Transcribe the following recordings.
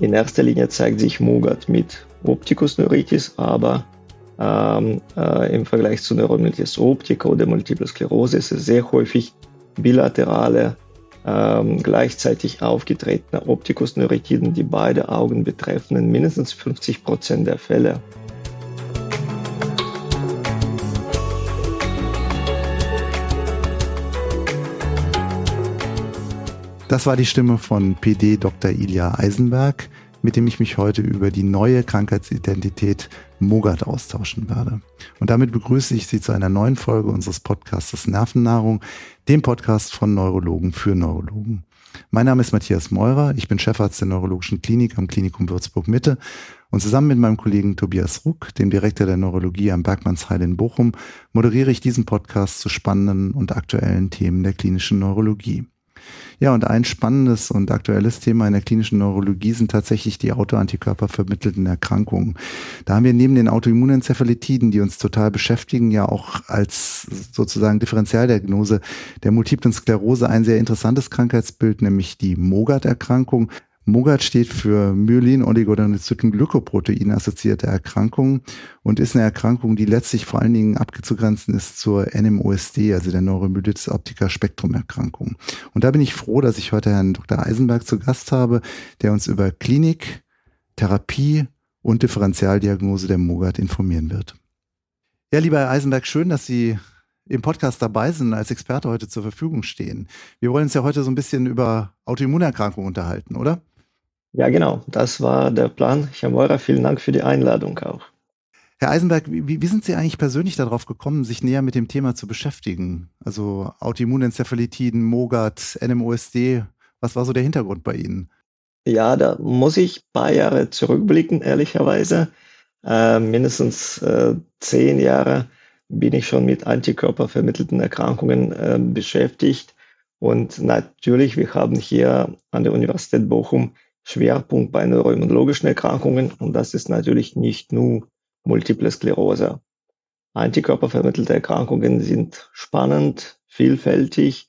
In erster Linie zeigt sich Mogad mit Optikusneuritis, aber im Vergleich zu Neuromyelitis optica oder Multiple Sklerose ist es sehr häufig bilaterale, gleichzeitig aufgetretene Optikusneuritiden, die beide Augen betreffen, in mindestens 50% der Fälle. Das war die Stimme von PD Dr. Ilja Eisenberg, mit dem ich mich heute über die neue Krankheitsidentität Mogad austauschen werde. Und damit begrüße ich Sie zu einer neuen Folge unseres Podcasts Nervennahrung, dem Podcast von Neurologen für Neurologen. Mein Name ist Matthias Meurer, ich bin Chefarzt der Neurologischen Klinik am Klinikum Würzburg-Mitte und zusammen mit meinem Kollegen Tobias Ruck, dem Direktor der Neurologie am Bergmannsheil in Bochum, moderiere ich diesen Podcast zu spannenden und aktuellen Themen der klinischen Neurologie. Ja, und ein spannendes und aktuelles Thema in der klinischen Neurologie sind tatsächlich die autoantikörpervermittelten Erkrankungen. Da haben wir neben den Autoimmunencephalitiden, die uns total beschäftigen, ja auch als sozusagen Differentialdiagnose der multiplen Sklerose ein sehr interessantes Krankheitsbild, nämlich die Mogad-Erkrankung. Mogad steht für Myelin-Oligodendrozyten-Glykoprotein-assoziierte Erkrankung und ist eine Erkrankung, die letztlich vor allen Dingen abzugrenzen ist zur NMOSD, also der Neuromyelitis optica Spektrum-Erkrankung. Und da bin ich froh, dass ich heute Herrn Dr. Eisenberg zu Gast habe, der uns über Klinik, Therapie und Differentialdiagnose der Mogad informieren wird. Ja, lieber Herr Eisenberg, schön, dass Sie im Podcast dabei sind, als Experte heute zur Verfügung stehen. Wir wollen uns ja heute so ein bisschen über Autoimmunerkrankungen unterhalten, oder? Ja, genau, das war der Plan. Herr Meurer, vielen Dank für die Einladung auch. Herr Eisenberg, wie sind Sie eigentlich persönlich darauf gekommen, sich näher mit dem Thema zu beschäftigen? Also Autoimmunencephalitiden, Mogad, NMOSD, was war so der Hintergrund bei Ihnen? Ja, da muss ich ein paar Jahre zurückblicken, ehrlicherweise. Mindestens 10 Jahre bin ich schon mit antikörpervermittelten Erkrankungen beschäftigt. Und natürlich, wir haben hier an der Universität Bochum Schwerpunkt bei neuroimmunologischen Erkrankungen. Und das ist natürlich nicht nur Multiple Sklerose. Antikörpervermittelte Erkrankungen sind spannend, vielfältig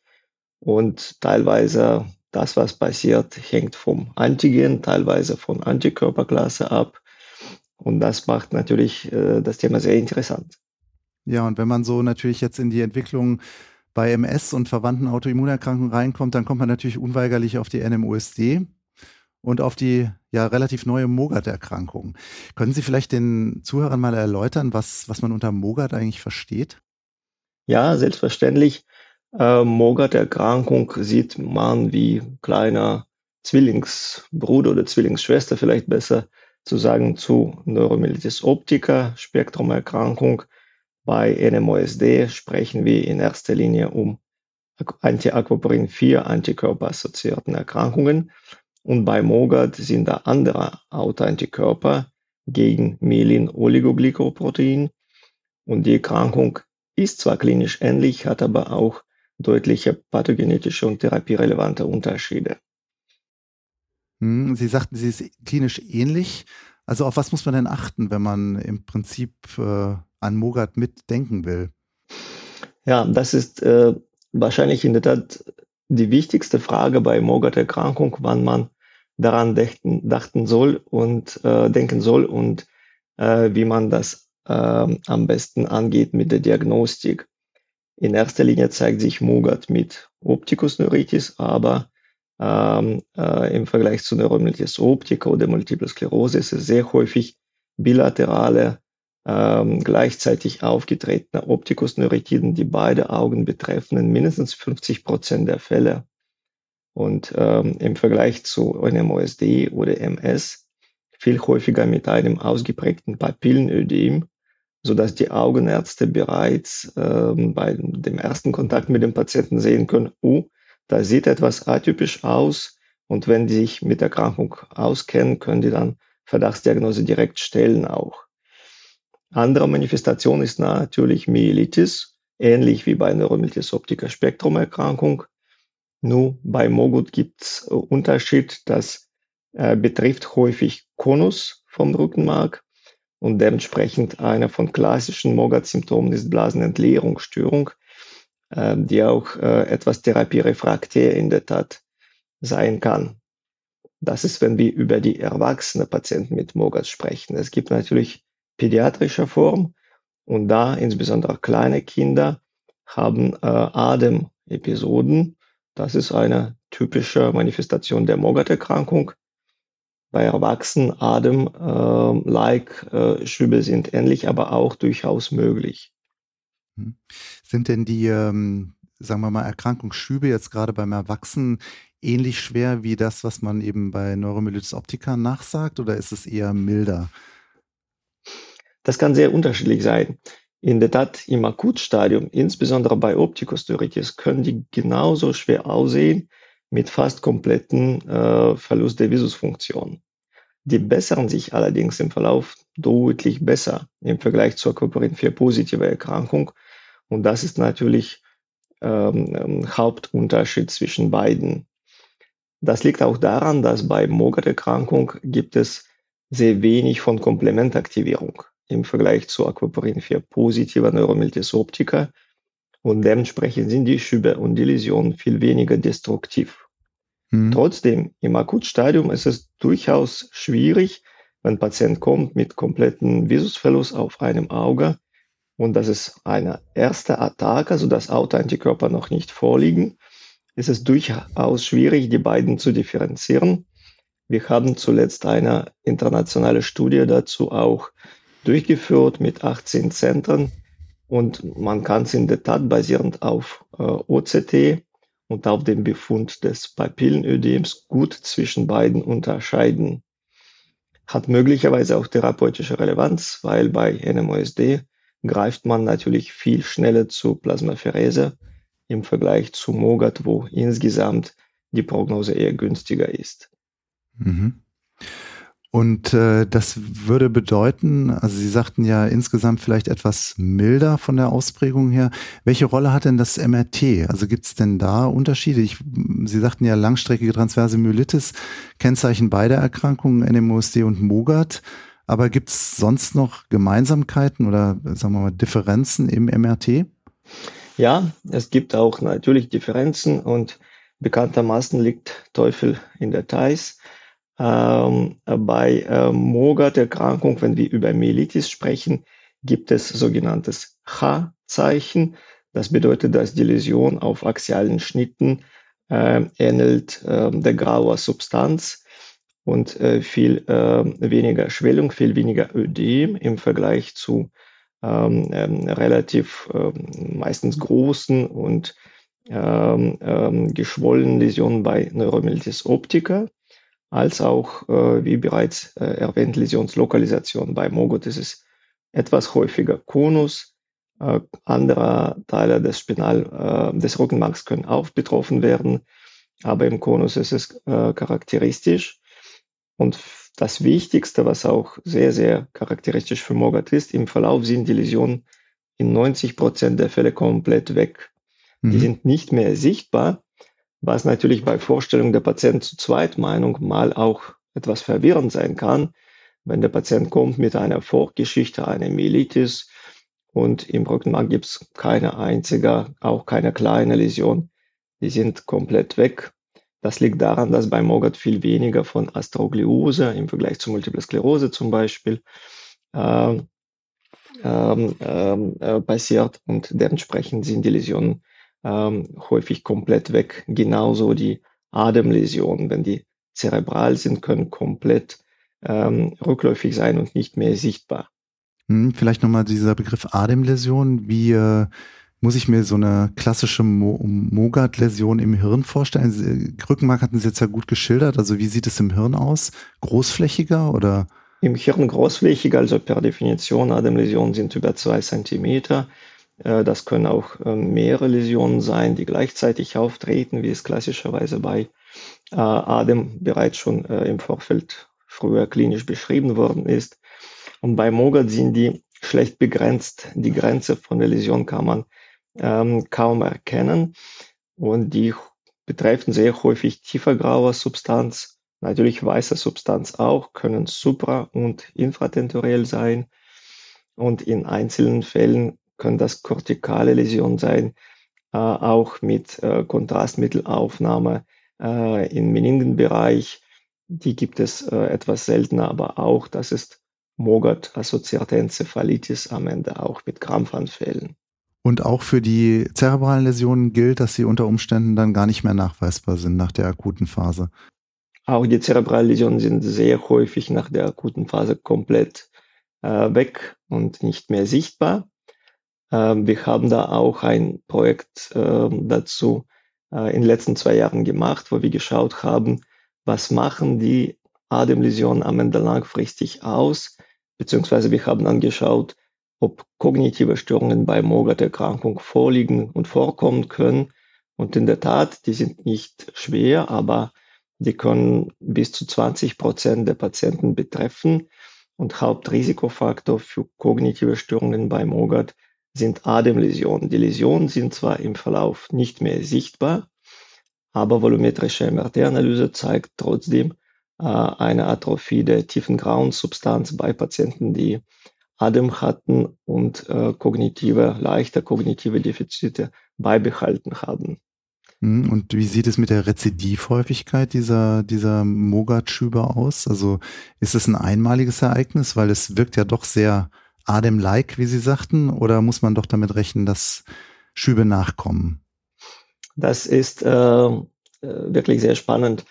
und teilweise das, was passiert, hängt vom Antigen, teilweise von Antikörperklasse ab. Und das macht natürlich das Thema sehr interessant. Ja, und wenn man so natürlich jetzt in die Entwicklung bei MS und verwandten Autoimmunerkrankungen reinkommt, dann kommt man natürlich unweigerlich auf die NMOSD und auf die ja relativ neue Mogad-Erkrankung. Können Sie vielleicht den Zuhörern mal erläutern, was man unter Mogad eigentlich versteht? Ja, selbstverständlich. Mogad-Erkrankung sieht man wie kleiner Zwillingsbruder oder Zwillingsschwester, vielleicht besser zu sagen, zu Neuromyelitis optica, Spektrumerkrankung. Bei NMOSD sprechen wir in erster Linie um Anti-Aquaporin 4 Antikörper-assoziierten Erkrankungen. Und bei Mogad sind da andere Autoantikörper gegen Myelin-Oligoglykoprotein. Und die Erkrankung ist zwar klinisch ähnlich, hat aber auch deutliche pathogenetische und therapierelevante Unterschiede. Sie sagten, sie ist klinisch ähnlich. Also auf was muss man denn achten, wenn man im Prinzip an Mogad mitdenken will? Ja, das ist wahrscheinlich in der Tat die wichtigste Frage bei Mogad-Erkrankung, wann man daran denken soll und wie man das am besten angeht mit der Diagnostik. In erster Linie zeigt sich Mogad mit Optikusneuritis, aber im Vergleich zu Neuromyelitis optica oder Multiple Sklerose ist es sehr häufig bilaterale, gleichzeitig aufgetretene Optikusneuritiden, die beide Augen betreffen, in mindestens 50% der Fälle. Und im Vergleich zu NMOSD oder MS viel häufiger mit einem ausgeprägten Papillenödem, sodass die Augenärzte bereits bei dem ersten Kontakt mit dem Patienten sehen können, da sieht etwas atypisch aus. Und wenn die sich mit der Erkrankung auskennen, können die dann Verdachtsdiagnose direkt stellen auch. Andere Manifestation ist natürlich Myelitis, ähnlich wie bei Neuromyelitis optica Spektrumerkrankung. Nur bei Mogad gibt es Unterschied, das betrifft häufig Konus vom Rückenmark und dementsprechend einer von klassischen Mogad-Symptomen ist Blasenentleerungsstörung, die auch etwas therapierefraktär in der Tat sein kann. Das ist, wenn wir über die erwachsene Patienten mit Mogat sprechen. Es gibt natürlich pädiatrische Form und da insbesondere kleine Kinder haben Atemepisoden. Das ist eine typische Manifestation der Mogat-Erkrankung. Bei Erwachsenen Schübe sind ähnlich, aber auch durchaus möglich. Sind denn die, sagen wir mal, Erkrankungsschübe jetzt gerade beim Erwachsenen ähnlich schwer wie das, was man eben bei Neuromyelitis optica nachsagt, oder ist es eher milder? Das kann sehr unterschiedlich sein. In der Tat, im Akutstadium, insbesondere bei Optikusneuritis, können die genauso schwer aussehen mit fast kompletten Verlust der Visusfunktion. Die bessern sich allerdings im Verlauf deutlich besser im Vergleich zur Aquaporin 4 positive Erkrankung. Und das ist natürlich Hauptunterschied zwischen beiden. Das liegt auch daran, dass bei Mogat-Erkrankung gibt es sehr wenig von Komplementaktivierung im Vergleich zu Aquaporin 4 positiver Neuromyelitis optica und dementsprechend sind die Schübe und die Läsionen viel weniger destruktiv. Trotzdem, im Akutstadium ist es durchaus schwierig, wenn ein Patient kommt mit kompletten Visusverlust auf einem Auge und das ist eine erste Attacke, also dass Autoantikörper noch nicht vorliegen, ist es durchaus schwierig, die beiden zu differenzieren. Wir haben zuletzt eine internationale Studie dazu auch durchgeführt mit 18 Zentren und man kann es in der Tat basierend auf OCT und auf dem Befund des Papillenödems gut zwischen beiden unterscheiden. Hat möglicherweise auch therapeutische Relevanz, weil bei NMOSD greift man natürlich viel schneller zu Plasmapherese im Vergleich zu Mogat, wo insgesamt die Prognose eher günstiger ist. Mhm. Und das würde bedeuten, also Sie sagten ja insgesamt vielleicht etwas milder von der Ausprägung her. Welche Rolle hat denn das MRT? Also gibt es denn da Unterschiede? Sie sagten ja langstreckige transverse Myelitis, Kennzeichen beider Erkrankungen, NMOSD und Mogat. Aber gibt es sonst noch Gemeinsamkeiten oder sagen wir mal Differenzen im MRT? Ja, es gibt auch natürlich Differenzen und bekanntermaßen liegt Teufel in Details. Bei Mogat-Erkrankung, wenn wir über Myelitis sprechen, gibt es sogenanntes H-Zeichen. Das bedeutet, dass die Läsion auf axialen Schnitten ähnelt der grauen Substanz und viel weniger Schwellung, viel weniger Ödem im Vergleich zu relativ meistens großen und geschwollenen Läsionen bei Neuromyelitis optica, als auch, wie bereits erwähnt, Läsionslokalisation. Bei Mogat ist es etwas häufiger Konus. Andere Teile des Rückenmarks können auch betroffen werden, aber im Konus ist es charakteristisch. Und das Wichtigste, was auch sehr, sehr charakteristisch für Mogat ist, im Verlauf sind die Läsionen in 90% der Fälle komplett weg. Die sind nicht mehr sichtbar, was natürlich bei Vorstellung der Patient zu Zweitmeinung mal auch etwas verwirrend sein kann, wenn der Patient kommt mit einer Vorgeschichte, einer Myelitis und im Rückenmark gibt es keine einzige, auch keine kleine Läsion. Die sind komplett weg. Das liegt daran, dass bei Mogat viel weniger von Astrogliose im Vergleich zu Multiple Sklerose zum Beispiel passiert und dementsprechend sind die Läsionen häufig komplett weg. Genauso die Atemläsionen, wenn die zerebral sind, können komplett rückläufig sein und nicht mehr sichtbar. Vielleicht nochmal dieser Begriff Atemläsion. Wie muss ich mir so eine klassische Mogat-Läsion im Hirn vorstellen? Rückenmark hatten Sie jetzt ja gut geschildert. Also wie sieht es im Hirn aus? Großflächiger oder? Im Hirn großflächiger, also per Definition. Atemläsionen sind über 2 Zentimeter. Das können auch mehrere Läsionen sein, die gleichzeitig auftreten, wie es klassischerweise bei Adem bereits schon im Vorfeld früher klinisch beschrieben worden ist. Und bei Mogat sind die schlecht begrenzt. Die Grenze von der Läsion kann man kaum erkennen. Und die betreffen sehr häufig tiefergraue Substanz, natürlich weiße Substanz auch, können supra- und infratentoriell sein. Und in einzelnen Fällen können das kortikale Läsionen sein, auch mit Kontrastmittelaufnahme im Meningenbereich Die gibt es etwas seltener, aber auch, das ist Mogart-assoziierte Enzephalitis am Ende auch mit Krampfanfällen. Und auch für die zerebralen Läsionen gilt, dass sie unter Umständen dann gar nicht mehr nachweisbar sind nach der akuten Phase. Auch die Zerebralläsionen sind sehr häufig nach der akuten Phase komplett weg und nicht mehr sichtbar. Wir haben da auch ein Projekt dazu in den letzten 2 Jahren gemacht, wo wir geschaut haben, was machen die Atemläsionen am Ende langfristig aus, beziehungsweise wir haben angeschaut, ob kognitive Störungen bei Mogart-Erkrankung vorliegen und vorkommen können. Und in der Tat, die sind nicht schwer, aber die können bis zu 20% der Patienten betreffen. Und Hauptrisikofaktor für kognitive Störungen bei Mogart sind Atemläsionen. Die Läsionen sind zwar im Verlauf nicht mehr sichtbar, aber volumetrische MRT-Analyse zeigt trotzdem eine Atrophie der tiefen grauen Substanz bei Patienten, die Adem hatten und leichte kognitive Defizite beibehalten haben. Und wie sieht es mit der Rezidivhäufigkeit dieser Mogart-Schübe aus? Also ist es ein einmaliges Ereignis, weil es wirkt ja doch sehr Adem-like, wie Sie sagten, oder muss man doch damit rechnen, dass Schübe nachkommen? Das ist wirklich sehr spannend.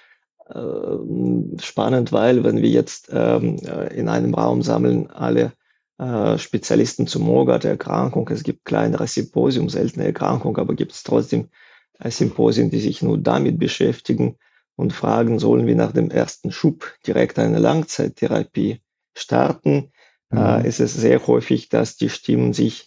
Spannend, weil wenn wir jetzt in einem Raum sammeln alle Spezialisten zur Mogart-Erkrankung, es gibt kleinere Symposien, seltene Erkrankung, aber gibt es trotzdem Symposien, die sich nur damit beschäftigen und fragen, sollen wir nach dem ersten Schub direkt eine Langzeittherapie starten? Es ist sehr häufig, dass die Stimmen sich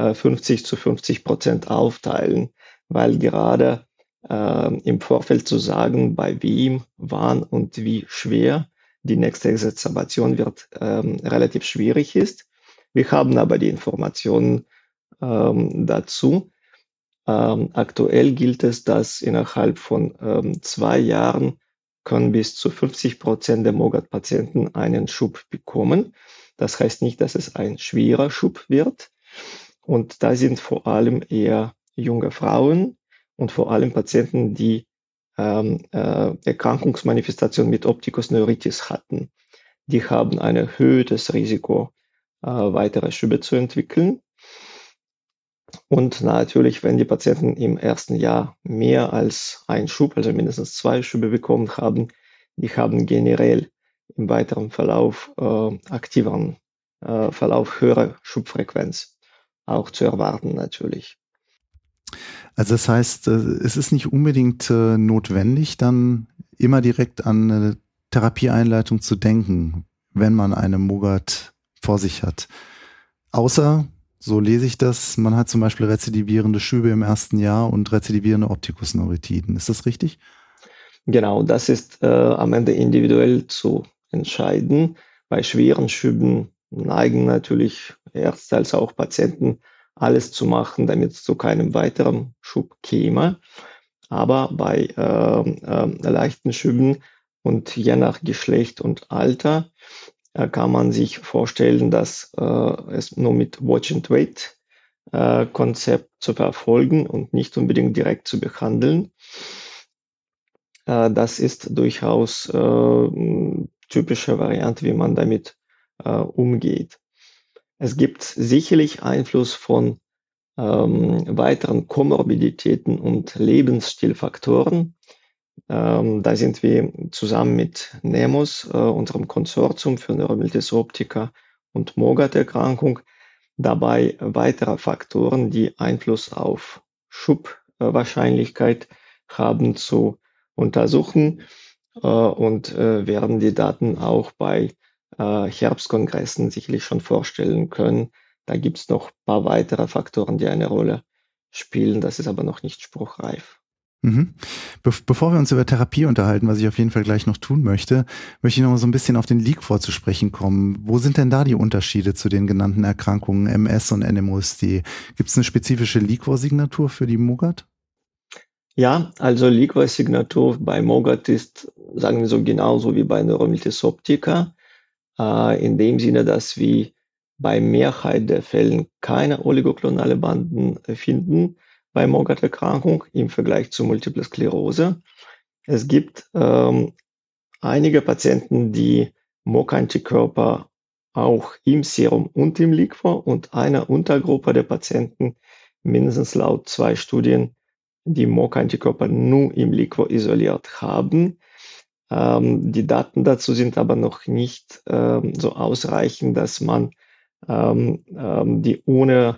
50-50% aufteilen, weil gerade im Vorfeld zu sagen, bei wem, wann und wie schwer die nächste Exacerbation wird, relativ schwierig ist. Wir haben aber die Informationen dazu. Aktuell gilt es, dass innerhalb von 2 Jahren können bis zu 50% der Mogart-Patienten einen Schub bekommen. Das heißt nicht, dass es ein schwerer Schub wird. Und da sind vor allem eher junge Frauen und vor allem Patienten, die Erkrankungsmanifestation mit Optikus neuritis hatten. Die haben ein erhöhtes Risiko, weitere Schübe zu entwickeln. Und natürlich, wenn die Patienten im ersten Jahr mehr als einen Schub, also mindestens 2 Schübe bekommen haben, die haben generell im weiteren Verlauf aktiveren Verlauf höhere Schubfrequenz auch zu erwarten natürlich. Also das heißt, es ist nicht unbedingt notwendig, dann immer direkt an eine Therapieeinleitung zu denken, wenn man eine Mogart vor sich hat. Außer, so lese ich das, man hat zum Beispiel rezidivierende Schübe im ersten Jahr und rezidivierende Optikusneuritiden. Ist das richtig? Genau, das ist am Ende individuell zu entscheiden. Bei schweren Schüben neigen natürlich Ärzte als auch Patienten alles zu machen, damit es zu keinem weiteren Schub käme. Aber bei leichten Schüben und je nach Geschlecht und Alter kann man sich vorstellen, dass es nur mit Watch and Wait Konzept zu verfolgen und nicht unbedingt direkt zu behandeln. Das ist durchaus typische Variante, wie man damit umgeht. Es gibt sicherlich Einfluss von weiteren Komorbiditäten und Lebensstilfaktoren. Da sind wir zusammen mit NEMOS, unserem Konsortium für Neuromyelitis optica und Mogart-Erkrankung, dabei weitere Faktoren, die Einfluss auf Schubwahrscheinlichkeit haben, zu untersuchen und werden die Daten auch bei Herbstkongressen sicherlich schon vorstellen können. Da gibt es noch ein paar weitere Faktoren, die eine Rolle spielen. Das ist aber noch nicht spruchreif. Mhm. Bevor wir uns über Therapie unterhalten, was ich auf jeden Fall gleich noch tun möchte, möchte ich noch mal so ein bisschen auf den Liquor zu sprechen kommen. Wo sind denn da die Unterschiede zu den genannten Erkrankungen MS und NMOSD? Gibt es eine spezifische Liquor-Signatur für die Mogart? Ja, also Liquor-Signatur bei Mogart ist, sagen wir so, genauso wie bei Neuromyelitis optica, in dem Sinne, dass wir bei Mehrheit der Fällen keine oligoklonale Banden finden bei Mogart-Erkrankung im Vergleich zu Multiple Sklerose. Es gibt einige Patienten, die MOG-Antikörper auch im Serum und im Liquor und eine Untergruppe der Patienten, mindestens laut 2 Studien, die MOG-Antikörper nur im Liquor isoliert haben. Die Daten dazu sind aber noch nicht so ausreichend, dass man die ohne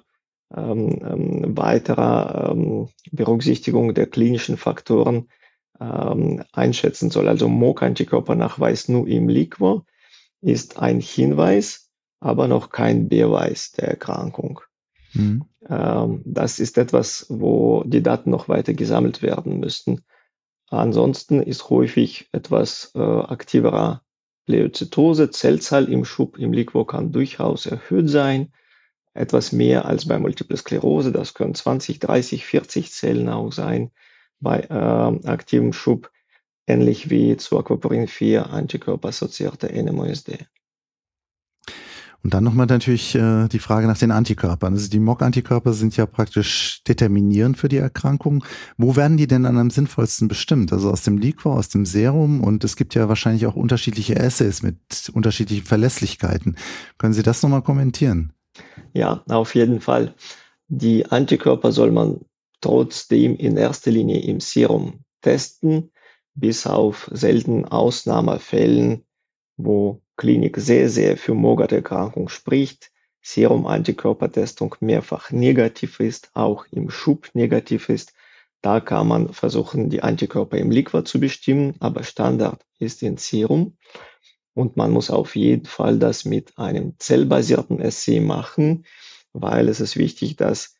weiterer Berücksichtigung der klinischen Faktoren einschätzen soll. Also MOG-Antikörpernachweis nur im Liquor ist ein Hinweis, aber noch kein Beweis der Erkrankung. Mhm. Das ist etwas, wo die Daten noch weiter gesammelt werden müssten. Ansonsten ist häufig etwas aktiverer Pleozytose. Zellzahl im Schub im Liquor kann durchaus erhöht sein. Etwas mehr als bei Multiple Sklerose. Das können 20, 30, 40 Zellen auch sein. Bei aktivem Schub, ähnlich wie zu Aquaporin 4 antikörperassoziierte NMOSD. Und dann nochmal natürlich die Frage nach den Antikörpern. Also die MOG-Antikörper sind ja praktisch determinierend für die Erkrankung. Wo werden die denn dann am sinnvollsten bestimmt? Also aus dem Liquor, aus dem Serum, und es gibt ja wahrscheinlich auch unterschiedliche Assays mit unterschiedlichen Verlässlichkeiten. Können Sie das nochmal kommentieren? Ja, auf jeden Fall. Die Antikörper soll man trotzdem in erster Linie im Serum testen, bis auf seltene Ausnahmefällen, wo Klinik sehr, sehr für MOGAD-Erkrankung spricht, Serum-Antikörpertestung mehrfach negativ ist, auch im Schub negativ ist. Da kann man versuchen, die Antikörper im Liquor zu bestimmen, aber Standard ist in Serum. Und man muss auf jeden Fall das mit einem zellbasierten Assay machen, weil es ist wichtig, dass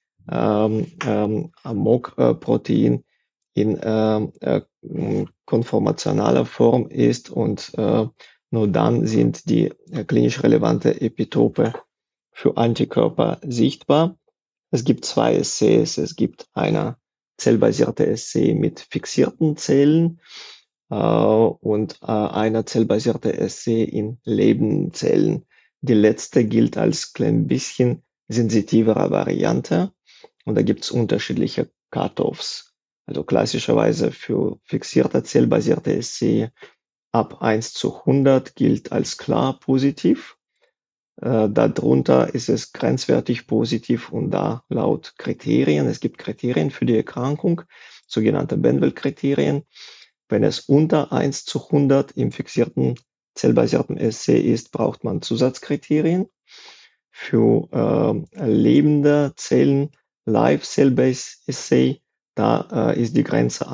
MOG-Protein in konformationaler Form ist und nur dann sind die klinisch relevante Epitope für Antikörper sichtbar. Es gibt 2 Assays. Es gibt eine zellbasierte Assay mit fixierten Zellen und eine zellbasierte Assay in lebenden Zellen. Die letzte gilt als klein bisschen sensitivere Variante und da gibt es unterschiedliche Cut-offs. Also klassischerweise für fixierte zellbasierte Assay ab 1:100 gilt als klar positiv. Darunter ist es grenzwertig positiv und da laut Kriterien. Es gibt Kriterien für die Erkrankung, sogenannte Benwell-Kriterien. Wenn es unter 1:100 im fixierten zellbasierten Assay ist, braucht man Zusatzkriterien. Für lebende Zellen, Live-Cell-Based Assay, da ist die Grenze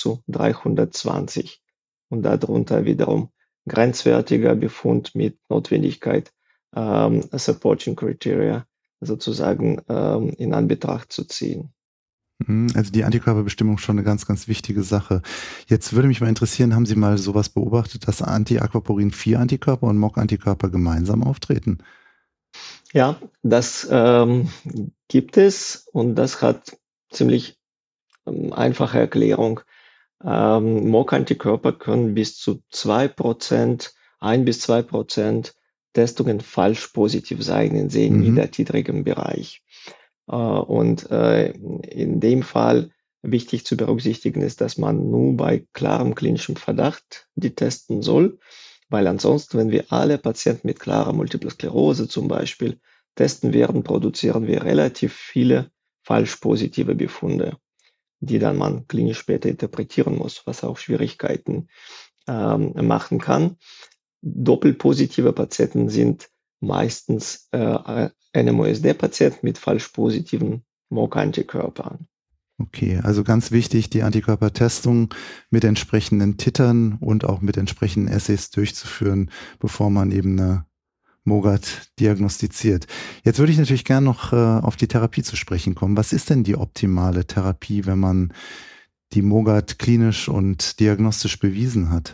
1:320 und darunter wiederum grenzwertiger Befund mit Notwendigkeit, Supporting Criteria sozusagen in Anbetracht zu ziehen. Also die Antikörperbestimmung ist schon eine ganz, ganz wichtige Sache. Jetzt würde mich mal interessieren, haben Sie mal sowas beobachtet, dass Anti-Aquaporin 4 Antikörper und MOG-Antikörper gemeinsam auftreten? Ja, das gibt es und das hat ziemlich einfache Erklärung. MOG-Antikörper können bis zu 2%, 1 bis 2% Testungen falsch positiv sein in sehr niedertitrigem Bereich. Und in dem Fall wichtig zu berücksichtigen ist, dass man nur bei klarem klinischem Verdacht die testen soll, weil ansonsten, wenn wir alle Patienten mit klarer Multiple Sklerose zum Beispiel testen werden, produzieren wir relativ viele falsch positive Befunde, die dann man klinisch später interpretieren muss, was auch Schwierigkeiten machen kann. Doppelpositive Patienten sind meistens NMOSD-Patienten mit falsch positiven MOG-Antikörpern. Okay, also ganz wichtig, die Antikörpertestung mit entsprechenden Titern und auch mit entsprechenden Assays durchzuführen, bevor man eben eine MOGAD diagnostiziert. Jetzt würde ich natürlich gerne noch auf die Therapie zu sprechen kommen. Was ist denn die optimale Therapie, wenn man die MOGAD klinisch und diagnostisch bewiesen hat?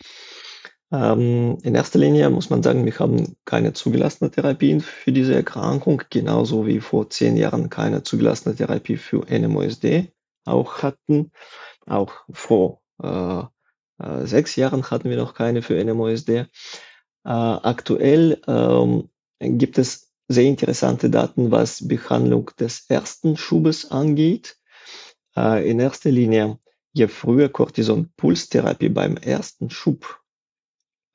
In erster Linie muss man sagen, wir haben keine zugelassene Therapien für diese Erkrankung, genauso wie vor 10 Jahren keine zugelassene Therapie für NMOSD auch hatten. Auch vor 6 Jahren hatten wir noch keine für NMOSD. Aktuell gibt es sehr interessante Daten, was Behandlung des ersten Schubes angeht. In erster Linie, je früher Cortison-Pulstherapie beim ersten Schub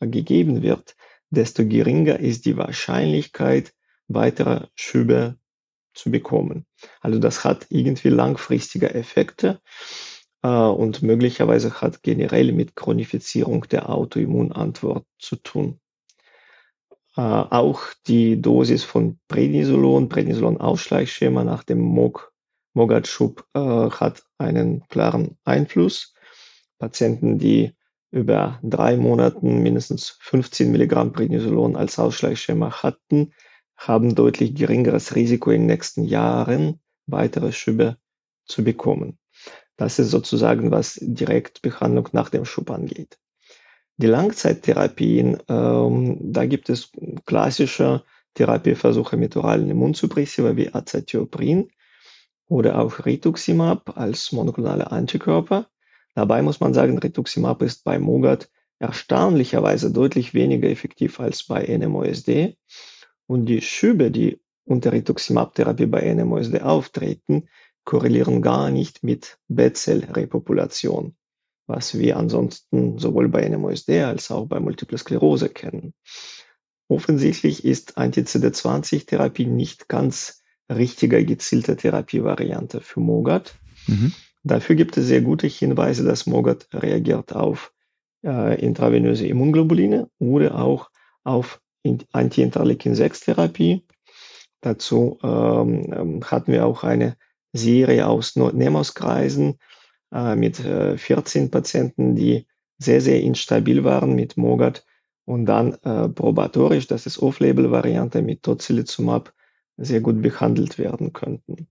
gegeben wird, desto geringer ist die Wahrscheinlichkeit, weitere Schübe zu bekommen. Also das hat irgendwie langfristige Effekte und möglicherweise hat generell mit Chronifizierung der Autoimmunantwort zu tun. Auch die Dosis von Prednisolon-Ausschleichschema nach dem MOGAD-Schub hat einen klaren Einfluss. Patienten, die über 3 Monaten mindestens 15 Milligramm Prednisolon als Ausschleichschema hatten, haben deutlich geringeres Risiko in den nächsten Jahren weitere Schübe zu bekommen. Das ist sozusagen, was Direktbehandlung nach dem Schub angeht. Die Langzeittherapien, da gibt es klassische Therapieversuche mit oralen Immunsuppressiva wie Azathioprin oder auch Rituximab als monoklonale Antikörper. Dabei muss man sagen, Rituximab ist bei MOGAD erstaunlicherweise deutlich weniger effektiv als bei NMOSD. Und die Schübe, die unter Rituximab-Therapie bei NMOSD auftreten, korrelieren gar nicht mit B-Zell-Repopulation, was wir ansonsten sowohl bei NMOSD als auch bei Multiple Sklerose kennen. Offensichtlich ist Anti-CD20-Therapie nicht ganz richtige gezielte Therapievariante für MOGAD. Dafür gibt es sehr gute Hinweise, dass MOGAD reagiert auf intravenöse Immunglobuline oder auch auf Anti-Interleukin-6-Therapie. Dazu hatten wir auch eine Serie aus NEMOS-Kreisen mit 14 Patienten, die sehr, sehr instabil waren mit MOGAD und dann probatorisch, das ist Off-Label-Variante mit Tocilizumab, sehr gut behandelt werden könnten.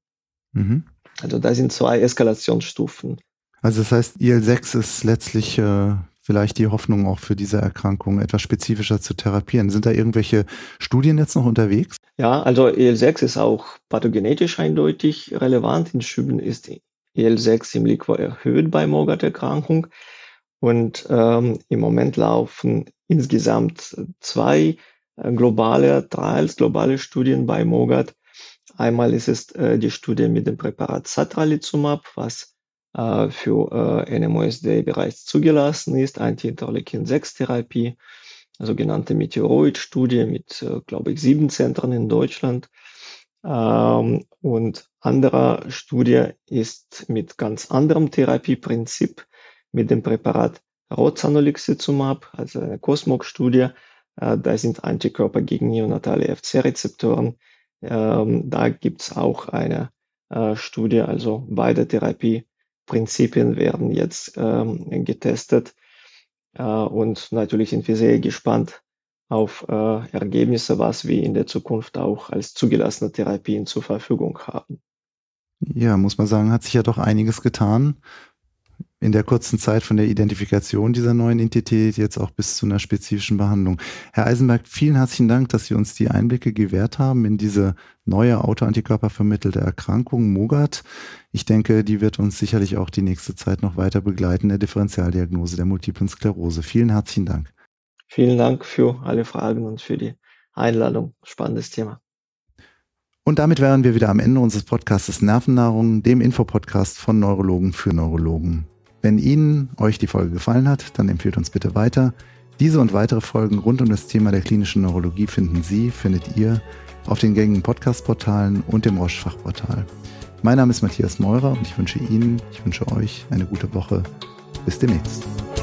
Also da sind 2 Eskalationsstufen. Also das heißt, IL-6 ist letztlich vielleicht die Hoffnung auch für diese Erkrankung, etwas spezifischer zu therapieren. Sind da irgendwelche Studien jetzt noch unterwegs? Ja, also IL-6 ist auch pathogenetisch eindeutig relevant. In Schüben ist IL-6 im Liquor erhöht bei MOGAD-Erkrankung. Und im Moment laufen insgesamt 2 globale Trials, globale Studien bei MOGAD. Einmal ist es die Studie mit dem Präparat Satralizumab, was für NMOSD bereits zugelassen ist, Anti-Interleukin-6-Therapie, sogenannte Meteoroid-Studie mit, glaube ich, 7 Zentren in Deutschland. Und andere Studie ist mit ganz anderem Therapieprinzip, mit dem Präparat Rozanolixizumab, also eine COSMOC-Studie. Da sind Antikörper gegen neonatale FC-Rezeptoren. Da gibt's auch eine Studie, also beide Therapieprinzipien werden jetzt getestet. Und natürlich sind wir sehr gespannt auf Ergebnisse, was wir in der Zukunft auch als zugelassene Therapien zur Verfügung haben. Ja, muss man sagen, hat sich ja doch einiges getan in der kurzen Zeit von der Identifikation dieser neuen Entität jetzt auch bis zu einer spezifischen Behandlung. Herr Eisenberg, vielen herzlichen Dank, dass Sie uns die Einblicke gewährt haben in diese neue autoantikörpervermittelte Erkrankung MOGAD. Ich denke, die wird uns sicherlich auch die nächste Zeit noch weiter begleiten, der Differentialdiagnose der Multiplen Sklerose. Vielen herzlichen Dank. Vielen Dank für alle Fragen und für die Einladung. Spannendes Thema. Und damit wären wir wieder am Ende unseres Podcasts Nervennahrung, dem Infopodcast von Neurologen für Neurologen. Wenn euch die Folge gefallen hat, dann empfehlt uns bitte weiter. Diese und weitere Folgen rund um das Thema der klinischen Neurologie findet ihr auf den gängigen Podcast-Portalen und dem Roche-Fachportal. Mein Name ist Matthias Meurer und ich wünsche euch eine gute Woche. Bis demnächst.